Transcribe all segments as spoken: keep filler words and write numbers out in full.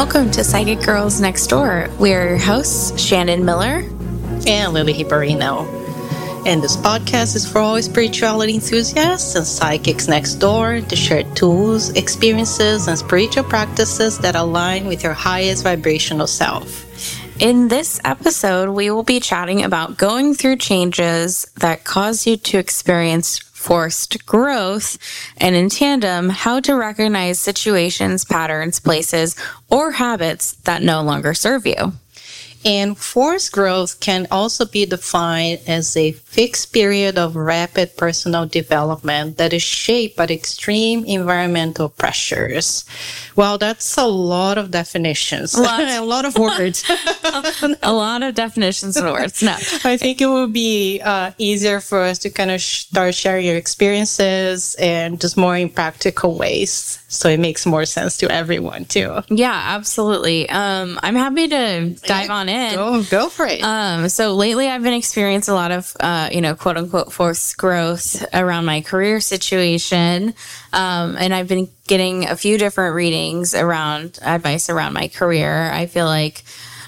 Welcome to Psychic Girls Next Door. We're your hosts, Shannon Miller and Lily Hibarino. And this podcast is for all spirituality enthusiasts and psychics next door to share tools, experiences, and spiritual practices that align with your highest vibrational self. In this episode, we will be chatting about going through changes that cause you to experience forced growth, and in tandem, how to recognize situations, patterns, places, or habits that no longer serve you. And forced growth can also be defined as a fixed period of rapid personal development that is shaped by extreme environmental pressures. Well, that's a lot of definitions. A lot, a lot of words. a lot of definitions and words. No. I think it would be uh, easier for us to kind of start sharing your experiences and just more in practical ways. So it makes more sense to everyone, too. Yeah, absolutely. Um, I'm happy to dive on in. Go, go for it. Um, so lately I've been experiencing a lot of, uh, you know, quote unquote, forced growth around my career situation. Um, and I've been getting a few different readings around advice around my career. I feel like,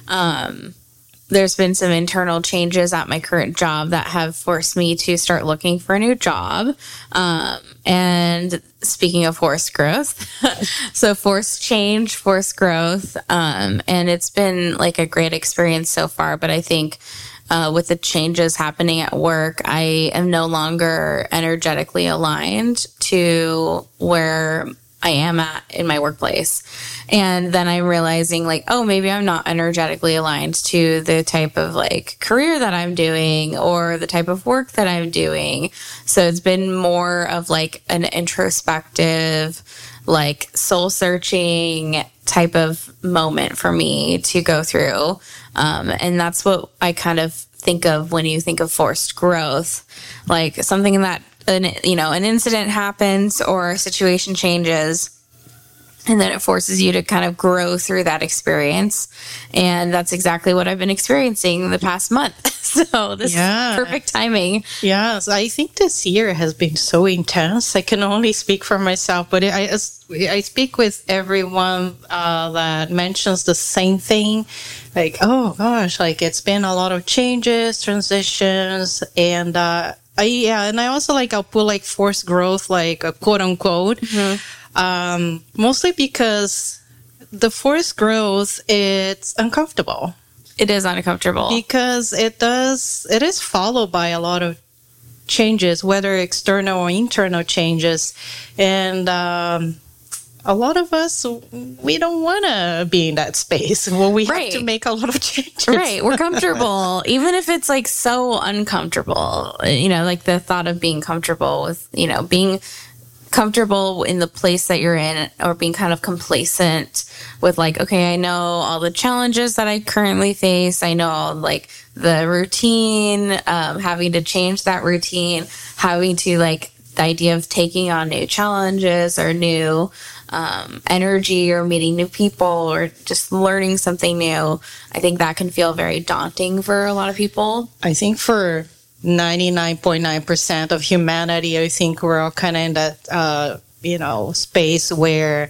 um, there's been some internal changes at my current job that have forced me to start looking for a new job. Um, and speaking of forced growth, so forced change, forced growth. Um, and it's been like a great experience so far. But I think uh, with the changes happening at work, I am no longer energetically aligned to where I am at in my workplace. And then I'm realizing like, oh, maybe I'm not energetically aligned to the type of like career that I'm doing or the type of work that I'm doing. So it's been more of like an introspective, like soul searching type of moment for me to go through. Um, and that's what I kind of think of when you think of forced growth, like something that An, you know, an incident happens or a situation changes, and then it forces you to kind of grow through that experience. And that's exactly what I've been experiencing the past month. So this yeah. is perfect timing. Yes, I think this year has been so intense. I can only speak for myself, but I, I speak with everyone uh, that mentions the same thing. Like, oh gosh, like it's been a lot of changes, transitions, and uh I, yeah, and I also like, I'll put like forced growth, like a quote unquote, mm-hmm. um, mostly because the forced growth, it's uncomfortable. It is uncomfortable. Because it does, it is followed by a lot of changes, whether external or internal changes. And, um, a lot of us, we don't want to be in that space where we right. have to make a lot of changes. Right. We're comfortable, even if it's like so uncomfortable, you know, like the thought of being comfortable with, you know, being comfortable in the place that you're in or being kind of complacent with like, okay, I know all the challenges that I currently face. I know like the routine, um, having to change that routine, having to like the idea of taking on new challenges or new um, energy or meeting new people or just learning something new. I think that can feel very daunting for a lot of people. I think for ninety-nine point nine percent of humanity, I think we're all kind of in that, uh, you know, space where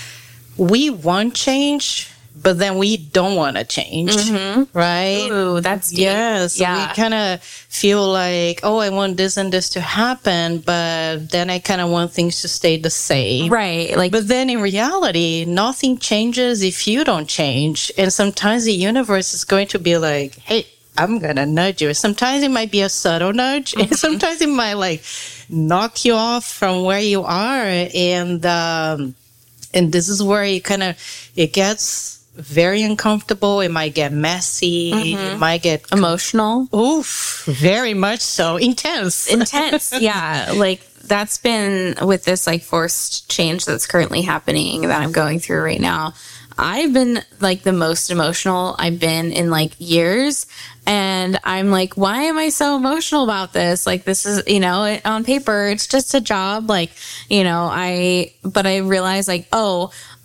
we want change, but then we don't want to change, mm-hmm. right? Ooh, that's deep. Yeah, so yeah. we kind of feel like, oh, I want this and this to happen, but then I kind of want things to stay the same. Right. Like, but then in reality, nothing changes if you don't change. And sometimes the universe is going to be like, hey, I'm going to nudge you. Sometimes it might be a subtle nudge, mm-hmm. and sometimes it might like knock you off from where you are. And, um, and this is where you kind of, it gets very uncomfortable. It might get messy. Mm-hmm. It might get emotional. Oof, very much so. Intense. Intense. Yeah. Like that's been with this like forced change that's currently happening that I'm going through right now. I've been like the most emotional I've been in like years. And I'm like, why am I so emotional about this? Like, this is, you know, it, on paper, it's just a job. Like, you know, I, but I realized like, oh,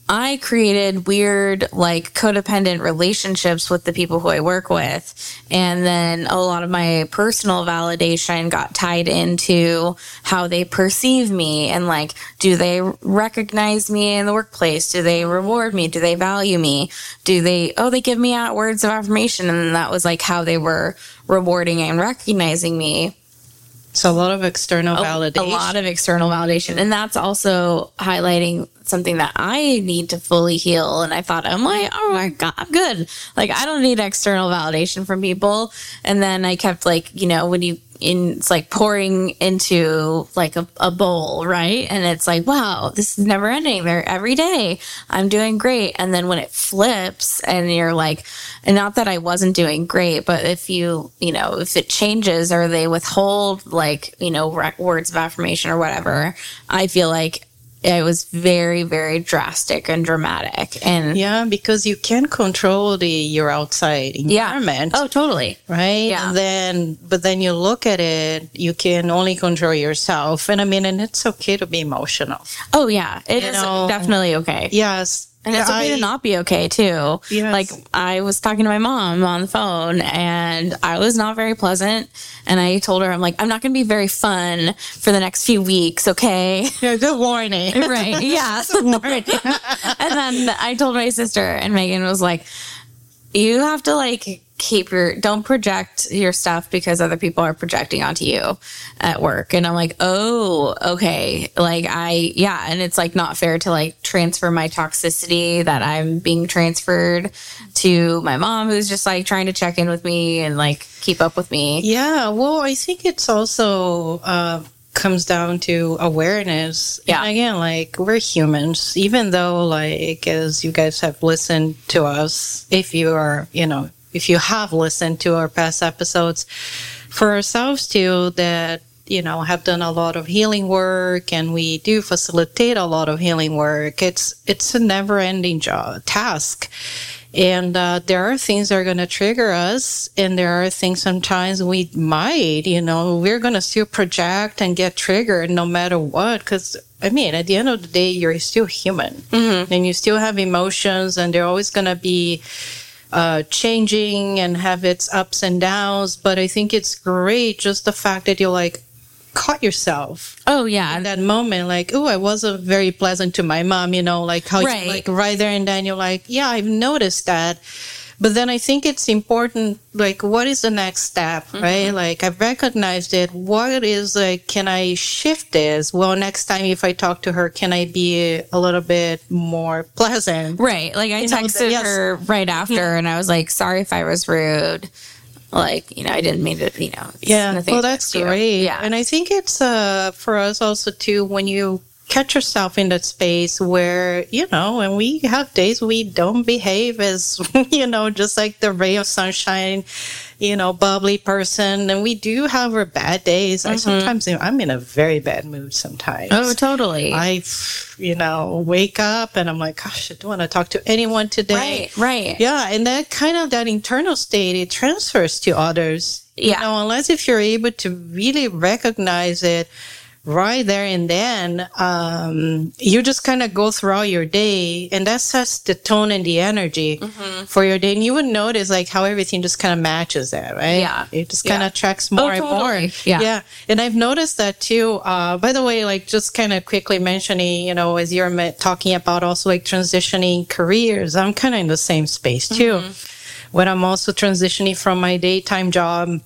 I created weird, like, codependent relationships with the people who I work with. And then a lot of my personal validation got tied into how they perceive me. And, like, do they recognize me in the workplace? Do they reward me? Do they value me? Do they, oh, they give me out words of affirmation. And that was, like, how they were rewarding and recognizing me. So a lot of external a, validation. A lot of external validation. And that's also highlighting something that I need to fully heal. And I thought, I'm like, oh my God, I'm good. Like, I don't need external validation from people. And then I kept, like, you know, when you, in, it's like pouring into like a, a bowl, right? And it's like, wow, this is never ending. There every day I'm doing great. And then when it flips and you're like, and not that I wasn't doing great, but if you, you know, if it changes or they withhold like, you know, re- words of affirmation or whatever, I feel like it was very, very drastic and dramatic. And yeah, because you can control the your outside environment. Yeah. Oh, totally. Right? Yeah. And then, but then you look at it, you can only control yourself. And I mean, and it's okay to be emotional. Oh, yeah. It you is know, definitely okay. Yes. And it's okay I, to not be okay, too. Yes. Like, I was talking to my mom on the phone, and I was not very pleasant. And I told her, I'm like, I'm not going to be very fun for the next few weeks, okay? Yeah, good warning. Right, yeah. Good warning. And then I told my sister, and Megan was like, you have to, like, keep your, don't project your stuff because other people are projecting onto you at work. And I'm like, oh, okay. Like, I, yeah. And it's, like, not fair to, like, transfer my toxicity that I'm being transferred to my mom, who's just, like, trying to check in with me and, like, keep up with me. Yeah. Well, I think it's also, uh, comes down to awareness. Yeah. And again, like, we're humans, even though, like, as you guys have listened to us, if you are, you know, if you have listened to our past episodes, for ourselves too, that, you know, have done a lot of healing work, and we do facilitate a lot of healing work. It's, it's a never ending job, task. And uh, there are things that are going to trigger us, and there are things sometimes we might, you know, we're going to still project and get triggered no matter what. Because, I mean, at the end of the day, you're still human. Mm-hmm. And you still have emotions, and they're always going to be uh, changing and have its ups and downs. But I think it's great just the fact that you're like, caught yourself. Oh, yeah. In that moment, like, oh, I wasn't very pleasant to my mom, you know, like how, right. you, like, right there and then you're like, yeah, I've noticed that. But then I think it's important, like, what is the next step, mm-hmm. right? Like, I've recognized it. What is, like, can I shift this? Well, next time if I talk to her, can I be a little bit more pleasant? Right. Like, I you texted know, yes. her right after, mm-hmm. and I was like, sorry if I was rude. Like, you know, I didn't mean to, you know. Yeah, well, that's great. Yeah. And I think it's uh, for us also, too, when you catch yourself in that space where, you know, and we have days we don't behave as, you know, just like the ray of sunshine, you know, bubbly person. And we do have our bad days. Mm-hmm. I sometimes, I'm in a very bad mood sometimes. Oh, totally. I, you know, wake up and I'm like, gosh, I don't want to talk to anyone today. Right, right. Yeah. And that kind of, that internal state, it transfers to others. Yeah. You know, unless if you're able to really recognize it right there and then, um, you just kind of go throughout your day, and that sets the tone and the energy mm-hmm. for your day. And you would notice like how everything just kind of matches that, right? Yeah. It just kind of yeah. tracks more oh, and totally. more. Yeah. Yeah. And I've noticed that too. Uh, by the way, like just kind of quickly mentioning, you know, as you're talking about also like transitioning careers, I'm kind of in the same space too. Mm-hmm. When I'm also transitioning from my daytime job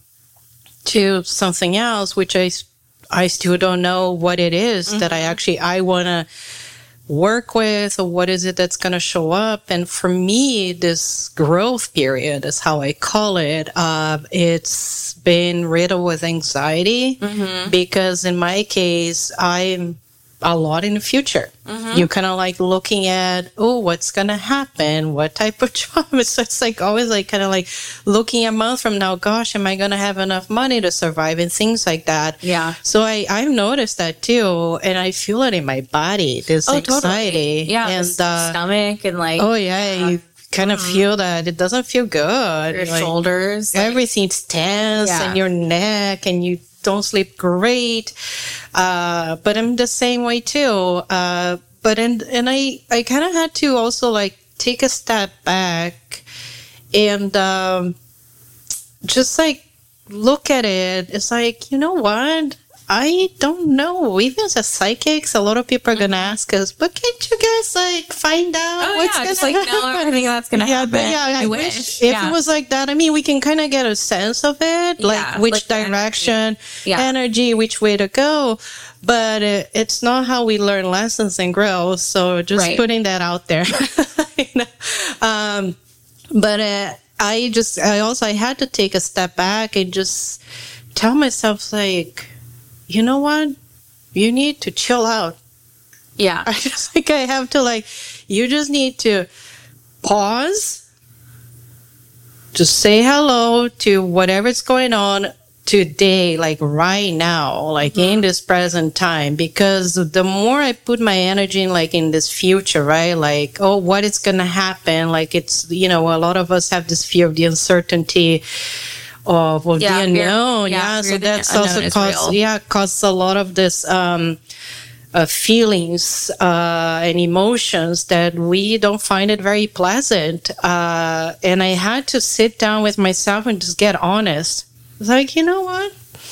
to something else, which I I still don't know what it is mm-hmm. that I actually, I want to work with, or what is it that's going to show up. And for me, this growth period is how I call it. Uh, it's been riddled with anxiety mm-hmm. because in my case, I'm a lot in the future. Mm-hmm. You're kind of like looking at, oh, what's going to happen? What type of job? So it's like always like kind of like looking a month from now, gosh, am I going to have enough money to survive and things like that. Yeah. So I, I've noticed that too. And I feel it in my body, this oh, anxiety. Totally. Yeah. And uh, stomach and like. Oh, yeah. yeah. You kind of mm-hmm. feel that. It doesn't feel good. Your like, shoulders. Everything's tense yeah. and your neck, and you don't sleep great. Uh, but I'm the same way too. Uh, but and and I I kind of had to also like take a step back and um, just like look at it. It's like, you know what? I don't know. Even as psychics, a lot of people are gonna ask us, "But can't you guys like find out Oh, what's yeah, gonna just like, happen?" no, I think that's gonna yeah, happen. but yeah, I, I wish, wish. if Yeah. it was like that. I mean, we can kind of get a sense of it, like Yeah, which like the energy. direction, Yeah. energy, which way to go. But it, it's not how we learn lessons and grow. So just Right. putting that out there. You know? um, but uh, I just, I also, I had to take a step back and just tell myself, like, you know what? You need to chill out. Yeah. I just think I have to, like, you just need to pause, just say hello to whatever's going on today, like right now, like in this present time. Because the more I put my energy in, like in this future, right? Like, oh, what is going to happen? Like, it's, you know, a lot of us have this fear of the uncertainty of, of Yeah, the fear- unknown. yeah, Yeah, fear so of the that's unknown also is caused, real. yeah, causes a lot of this um, uh, feelings uh, and emotions that we don't find it very pleasant. Uh, and I had to sit down with myself and just get honest. It's like, you know what?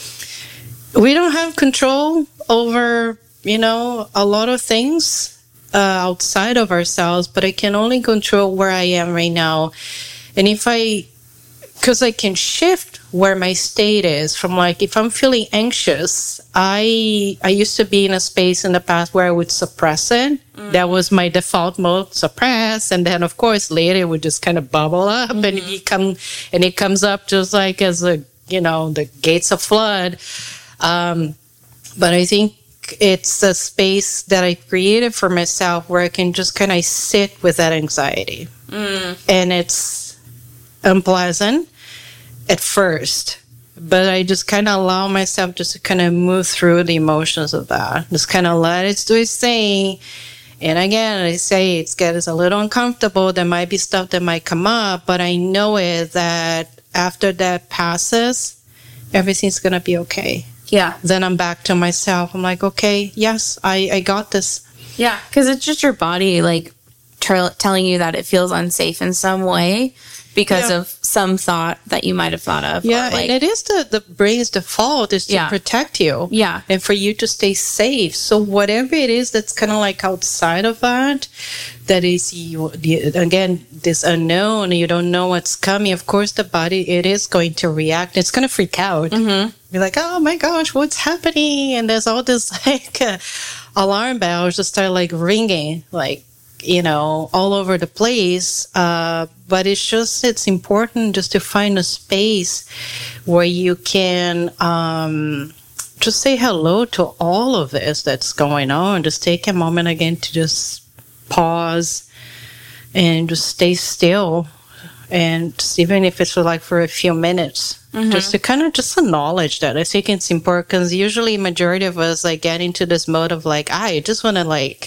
We don't have control over, you know, a lot of things uh, outside of ourselves, but I can only control where I am right now. And if I, because I can shift where my state is from, like, if I'm feeling anxious, I I used to be in a space in the past where I would suppress it. Mm. That was my default mode, suppress, and then of course later it would just kind of bubble up, mm-hmm. and it become and it comes up just like as a, you know, the gates of flood. Um, but I think it's a space that I created for myself where I can just kind of sit with that anxiety, mm. and it's unpleasant at first, but I just kind of allow myself just to kind of move through the emotions of that. Just kind of let it do its thing. And again, I say it's gets a little uncomfortable. There might be stuff that might come up, but I know it that after that passes, everything's going to be okay. Yeah. Then I'm back to myself. I'm like, okay, yes, I, I got this. Yeah. Because it's just your body, like, tra- telling you that it feels unsafe in some way because yeah. of some thought that you might have thought of. Yeah, like, and it is the, the brain's default is to yeah. protect you. Yeah. And for you to stay safe. So whatever it is that's kind of like outside of that, that is, you, the, again, this unknown, you don't know what's coming. Of course, the body, it is going to react. It's going to freak out. Mm-hmm. Be like, oh my gosh, what's happening? And there's all this like uh, alarm bells just start like ringing, like, you know, all over the place. Uh, but it's just, it's important just to find a space where you can um, just say hello to all of this that's going on. Just take a moment again to just pause and just stay still. And just, even if it's for like for a few minutes, mm-hmm. just to kind of just acknowledge that. I think it's important because usually majority of us like get into this mode of like, I just want to like,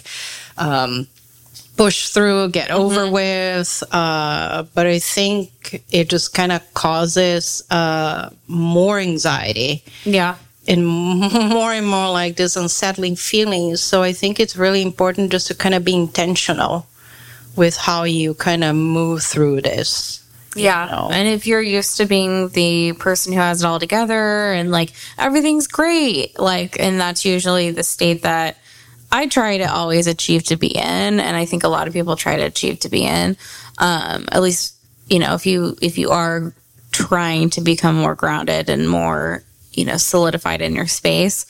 um, push through, get over mm-hmm. with. Uh, but I think it just kind of causes uh, more anxiety. Yeah. And more and more like this unsettling feelings. So I think it's really important just to kind of be intentional with how you kind of move through this. Yeah. You know? And if you're used to being the person who has it all together and like everything's great, like, and that's usually the state that I try to always achieve to be in, and I think a lot of people try to achieve to be in. Um, at least, you know, if you if you are trying to become more grounded and more, you know, solidified in your space,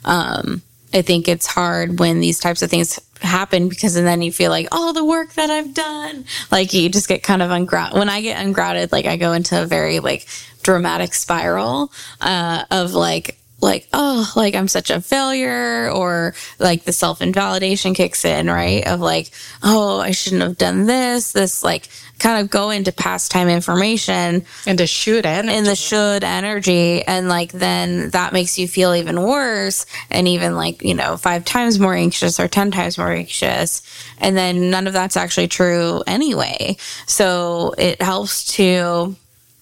um, I think it's hard when these types of things happen because then you feel like, oh, the work that I've done, like you just get kind of ungrounded. When I get ungrounded, like I go into a very like dramatic spiral uh, of like. like, oh, like I'm such a failure, or like the self-invalidation kicks in, right? Of like, oh, I shouldn't have done this, this like kind of go into past time information. And the should energy. And the should energy. And like, then that makes you feel even worse and even like, you know, five times more anxious or ten times more anxious. And then none of that's actually true anyway. So it helps to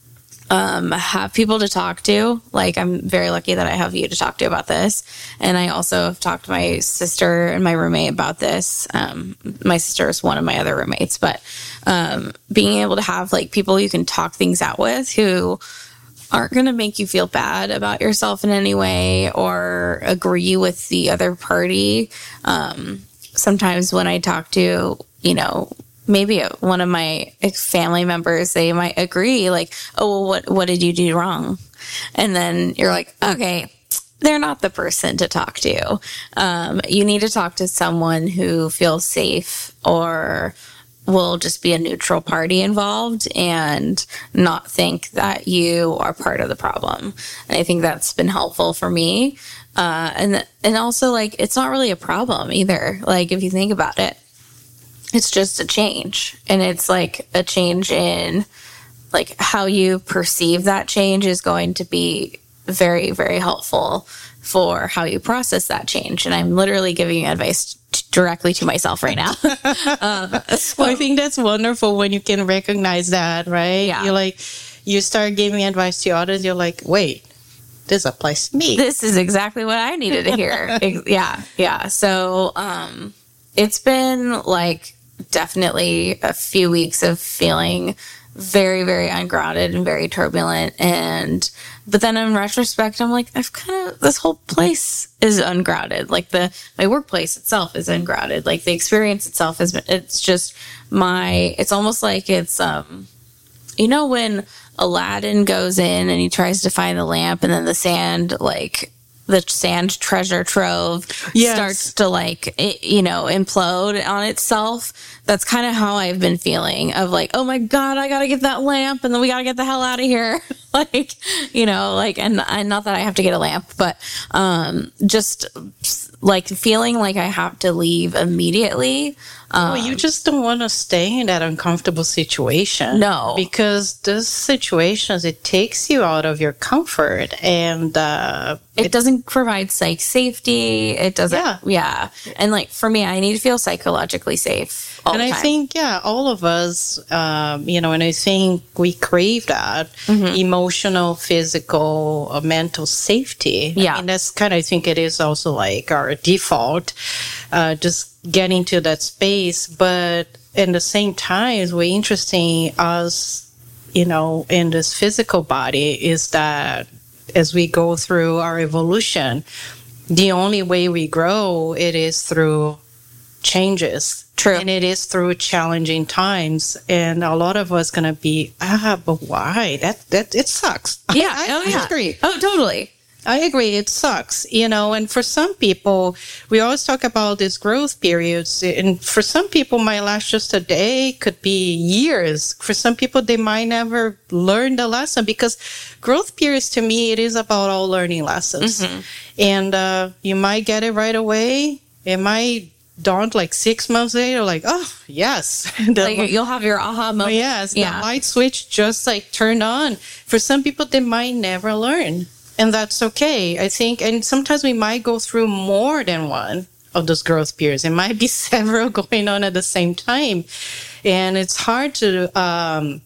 um, have people to talk to. Like, I'm very lucky that I have you to talk to about this. And I also have talked to my sister and my roommate about this. Um, my sister is one of my other roommates, but um, being able to have like people you can talk things out with who aren't going to make you feel bad about yourself in any way or agree with the other party. Um, sometimes when I talk to, you know, maybe one of my family members, they might agree like, oh, well, what, what did you do wrong? And then you're like, okay, they're not the person to talk to. Um, you need to talk to someone who feels safe or will just be a neutral party involved and not think that you are part of the problem. And I think that's been helpful for me. Uh, and, and also like, it's not really a problem either. Like if you think about it, it's just a change, and it's like a change in like how you perceive that change is going to be very, very helpful for how you process that change. And I'm literally giving you advice t- directly to myself right now. um, so, well, I think that's wonderful when you can recognize that, right? Yeah. You're like, you start giving advice to others. You're like, wait, this applies to me. This is exactly what I needed to hear. yeah. Yeah. So, um, it's been like, definitely a few weeks of feeling very, very ungrounded and very turbulent. And, but then in retrospect, I'm like, I've kind of, this whole place is ungrounded. Like the, my workplace itself is ungrounded. Like the experience itself is, it's just my, it's almost like it's, um, you know, when Aladdin goes in and he tries to find the lamp and then the sand, like, the sand treasure trove yes. starts to like, it, you know, implode on itself. That's kind of how I've been feeling of like, oh my God, I got to get that lamp and then we got to get the hell out of here. like, you know, like, and, and not that I have to get a lamp, but, um, just like feeling like I have to leave immediately. Um, well, you just don't want to stay in that uncomfortable situation. No. Because those situations, it takes you out of your comfort and, uh, it, it doesn't provide psych safety. It doesn't. Yeah. yeah. And like for me, I need to feel psychologically safe all and the I time. think, yeah, all of us, um, you know, and I think we crave that mm-hmm. emotional, physical, uh, mental safety. Yeah. I mean, that's kind of, I think it is also like our default, uh, just getting to that space. But in the same time, what's interesting us, you know, in this physical body is that as we go through our evolution, the only way we grow, it is through changes. True. And it is through challenging times. And a lot of us going to be, ah, but why? That, that, it sucks. Yeah. I, oh, I yeah. agree. Oh, totally. I agree. It sucks, you know, and for some people, we always talk about these growth periods. And for some people, might last just a day, could be years. For some people, they might never learn the lesson because growth periods, to me, it is about all learning lessons. Mm-hmm. And uh, you might get it right away. It might dawn like six months later, like, oh, yes. the, like you'll have your aha moment. Yes, yeah. The light switch just like turned on. For some people, they might never learn. And that's okay, I think. And sometimes we might go through more than one of those growth periods. It might be several going on at the same time. And it's hard to um,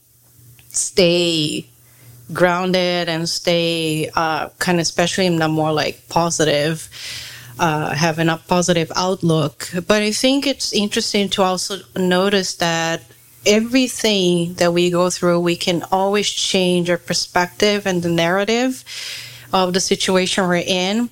stay grounded and stay uh, kind of, especially in a more like positive, uh, having a positive outlook. But I think it's interesting to also notice that everything that we go through, we can always change our perspective and the narrative of the situation we're in.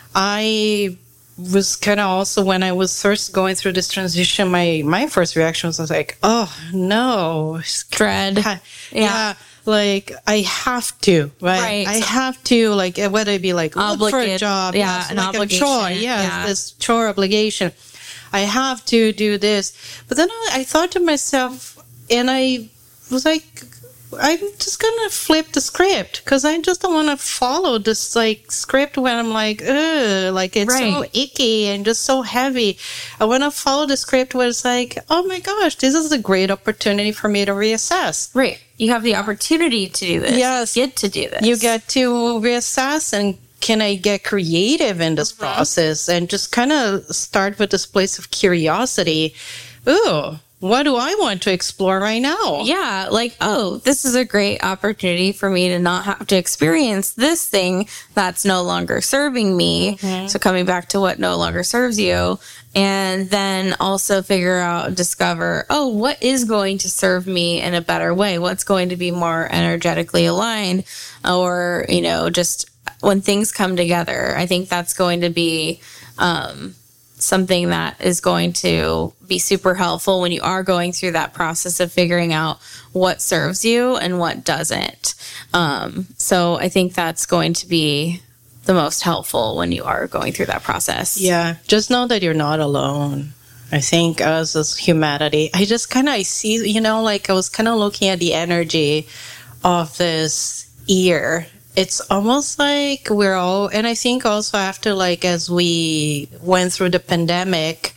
I was kind of also, when I was first going through this transition, my, my first reaction was like, oh, no. Dread. Yeah. Yeah. Like, I have to, right? Right. I have to, like, whether it be like, look for a job. Yeah, yes, an like obligation. a chore. Yeah, yeah. this chore obligation. I have to do this. But then I, I thought to myself, and I was like, I'm just gonna flip the script because I just don't want to follow this like script when I'm like, ugh, like it's right. so icky and just so heavy. I want to follow the script where it's like, oh my gosh, this is a great opportunity for me to reassess. Right. You have the opportunity to do this. Yes. You get to do this. You get to reassess and can I get creative in this mm-hmm. process and just kind of start with this place of curiosity. Ooh, what do I want to explore right now? Yeah, like, oh, this is a great opportunity for me to not have to experience this thing that's no longer serving me. Mm-hmm. So coming back to what no longer serves you, and then also figure out, discover, oh, what is going to serve me in a better way? What's going to be more energetically aligned? Or, you know, just when things come together, I think that's going to be um, something that is going to be super helpful when you are going through that process of figuring out what serves you and what doesn't. Um, so I think that's going to be the most helpful when you are going through that process. Yeah, just know that you're not alone. I think us as humanity, I just kind of, I see, you know, like I was kind of looking at the energy of this year. It's almost like we're all, and I think also after, like, as we went through the pandemic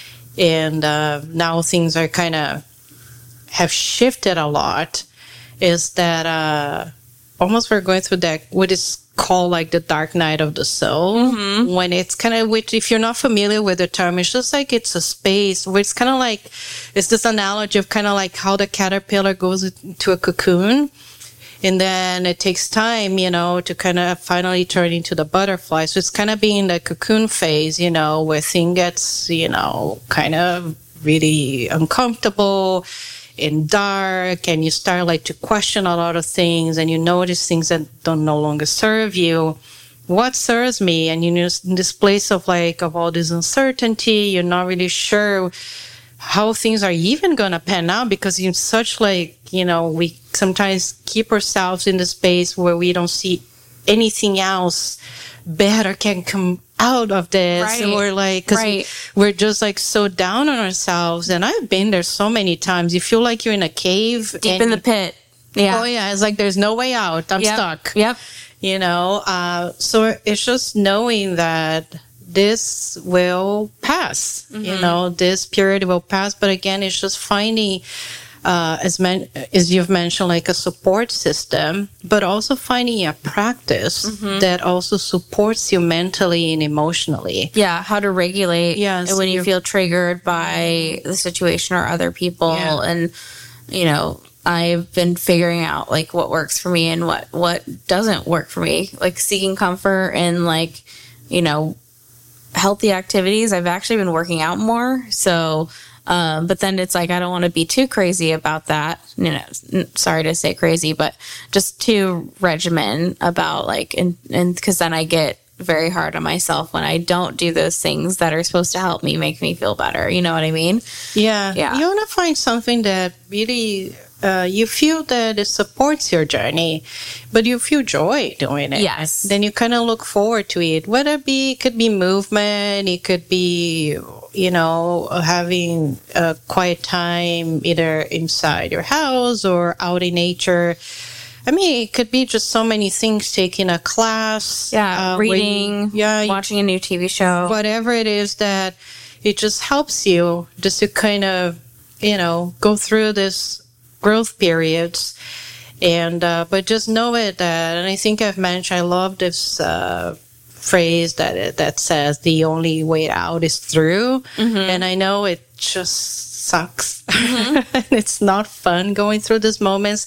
and uh, now things are kind of have shifted a lot, is that uh, almost we're going through that, what is called like the dark night of the soul. Mm-hmm. When it's kind of, which if you're not familiar with the term, it's just like it's a space where it's kind of like, it's this analogy of kind of like how the caterpillar goes into a cocoon. And then it takes time, you know, to kind of finally turn into the butterfly. So it's kind of being the cocoon phase, you know, where things gets, you know, kind of really uncomfortable and dark, and you start like to question a lot of things, and you notice things that don't no longer serve you. What serves me? And you know, in this place of like of all this uncertainty, you're not really sure how things are even gonna pan out, because you're such like, you know, we sometimes keep ourselves in the space where we don't see anything else better can come out of this. Right. And we're like, because right. we're just like so down on ourselves. And I've been there so many times. You feel like you're in a cave, deep in the pit. Yeah. Oh yeah, it's like there's no way out. I'm yep. stuck. Yep. You know, uh, so it's just knowing that this will pass. Mm-hmm. You know, this period will pass. But again, it's just finding, uh, as men- as you've mentioned, like a support system, but also finding a practice mm-hmm. that also supports you mentally and emotionally. Yeah, how to regulate yes, when you feel triggered by the situation or other people. Yeah. And, you know, I've been figuring out like what works for me and what, what doesn't work for me, like seeking comfort and like, you know, healthy activities. I've actually been working out more. So, um, but then it's like, I don't want to be too crazy about that. You know, sorry to say crazy, but just too regimen about like, and, and cause then I get very hard on myself when I don't do those things that are supposed to help me make me feel better. You know what I mean? Yeah. Yeah. You want to find something that really, uh, you feel that it supports your journey, but you feel joy doing it. Yes. Then you kind of look forward to it. Whether it be, it could be movement, it could be, you know, having a quiet time either inside your house or out in nature. I mean, it could be just so many things, taking a class. Yeah, uh, reading, you, yeah, watching a new T V show. Whatever it is that it just helps you just to kind of, you know, go through this growth periods. And, uh, but just know it that, and I think I've mentioned, I love this uh, phrase that that says the only way out is through. Mm-hmm. And I know it just sucks. Mm-hmm. It's not fun going through these moments,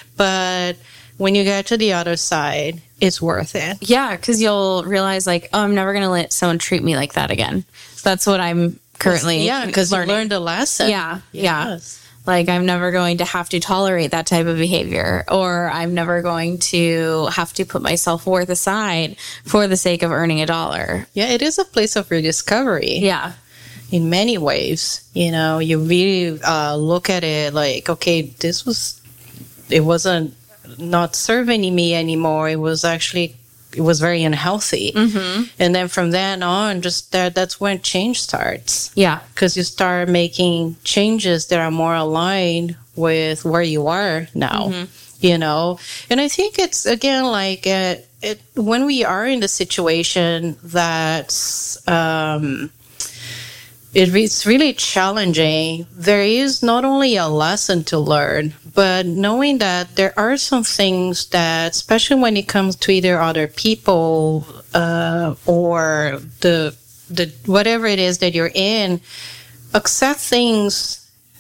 but when you get to the other side, it's worth it. Yeah, because you'll realize like, oh, I'm never going to let someone treat me like that again. That's what I'm currently yeah, because you learned a lesson. Yeah, yes. yeah. Like, I'm never going to have to tolerate that type of behavior, or I'm never going to have to put my self-worth aside for the sake of earning a dollar. Yeah, it is a place of rediscovery. Yeah. In many ways, you know, you really uh, look at it like, okay, this was, it wasn't not serving me anymore. It was actually, it was very unhealthy. Mm-hmm. And then from then on, just that, that's when change starts. Yeah. Because you start making changes that are more aligned with where you are now, mm-hmm. you know. And I think it's, again, like uh, it, when we are in the situation that's, um, it, it's really challenging, there is not only a lesson to learn, but knowing that there are some things that, especially when it comes to either other people uh, or the the whatever it is that you're in, accept things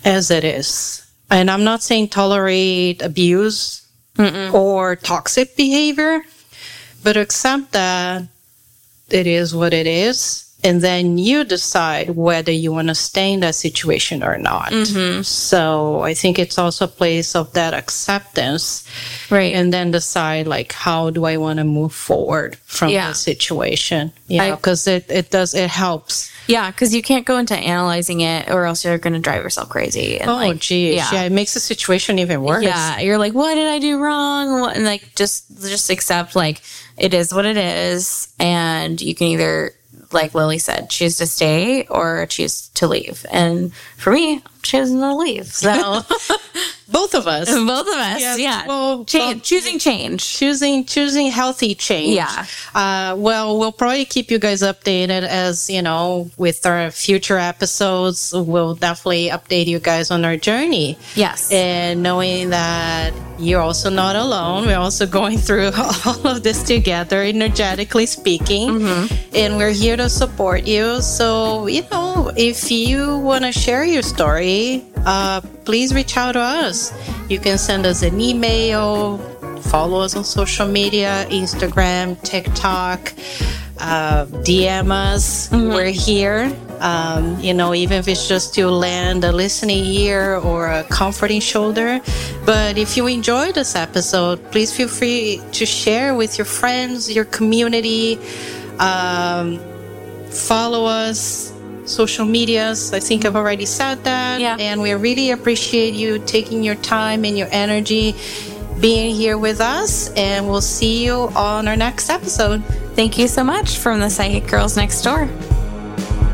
as it is. And I'm not saying tolerate abuse Mm-mm. or toxic behavior, but accept that it is what it is. And then you decide whether you want to stay in that situation or not. Mm-hmm. So I think it's also a place of that acceptance. Right. And then decide, like, how do I want to move forward from yeah. the situation? Yeah, because it, it does, it helps. Yeah, because you can't go into analyzing it or else you're going to drive yourself crazy. And oh, like, geez. Yeah. yeah, it makes the situation even worse. Yeah, you're like, what did I do wrong? What? And like, just just accept, like, it is what it is. And you can either, like Lily said, choose to stay or choose to leave. And for me, I'm choosing to leave. So both of us. Both of us, yeah. yeah. Well, change, well, choosing change. Choosing choosing healthy change. Yeah. Uh, well, we'll probably keep you guys updated as, you know, with our future episodes. We'll definitely update you guys on our journey. Yes. And knowing that you're also not alone. We're also going through all of this together, energetically speaking. Mm-hmm. And we're here to support you. So, you know, if you want to share your story, uh, please reach out to us. You can send us an email, follow us on social media, Instagram, TikTok, uh, D M us. Mm-hmm. We're here. Um, you know, even if it's just to lend a listening ear or a comforting shoulder. But if you enjoyed this episode, please feel free to share with your friends, your community. Um, follow us, social medias. I think I've already said that. Yeah. And we really appreciate you taking your time and your energy being here with us. And we'll see you on our next episode. Thank you so much from the Psychic Girls Next Door.